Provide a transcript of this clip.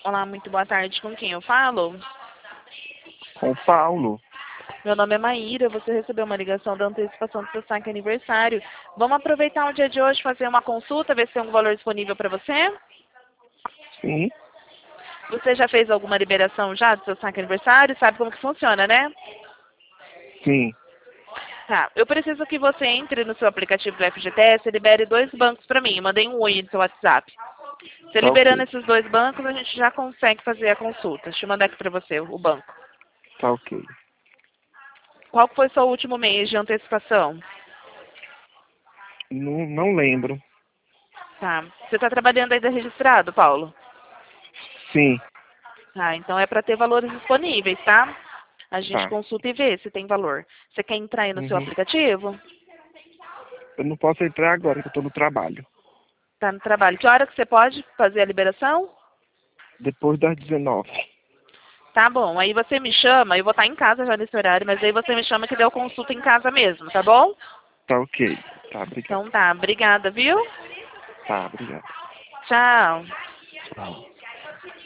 Olá, muito boa tarde. Com quem eu falo? Com o Paulo. Meu nome é Maíra. Você recebeu uma ligação da antecipação do seu saque aniversário. Vamos aproveitar o dia de hoje, fazer uma consulta, ver se tem um valor disponível para você? Sim, Você já fez alguma liberação já do seu saque aniversário? Sabe como que funciona, né? sim. Tá. Eu preciso que você entre no seu aplicativo do FGTS e libere 2 bancos para mim. Eu mandei um oi no seu WhatsApp. Você Tá liberando ok. esses 2 bancos, a gente já consegue fazer a consulta. Deixa eu mandar aqui para você o banco. Tá ok. Qual que foi o seu último mês de antecipação? Não lembro. Tá. Você está trabalhando ainda registrado, Paulo? Sim, Tá, então é para ter valores disponíveis, tá? A gente tá. consulta e vê se tem valor. Você quer entrar aí no seu Uhum. aplicativo? Eu não posso entrar agora que eu tô no trabalho. Tá no trabalho. Que hora que você pode fazer a liberação? Depois das 19. Tá bom, aí você me chama, eu vou estar em casa já nesse horário, mas aí você me chama que deu consulta em casa mesmo, tá bom? Tá ok. Tá, obrigado. Então tá, obrigada, viu? Tá, obrigado. Tchau. Tchau.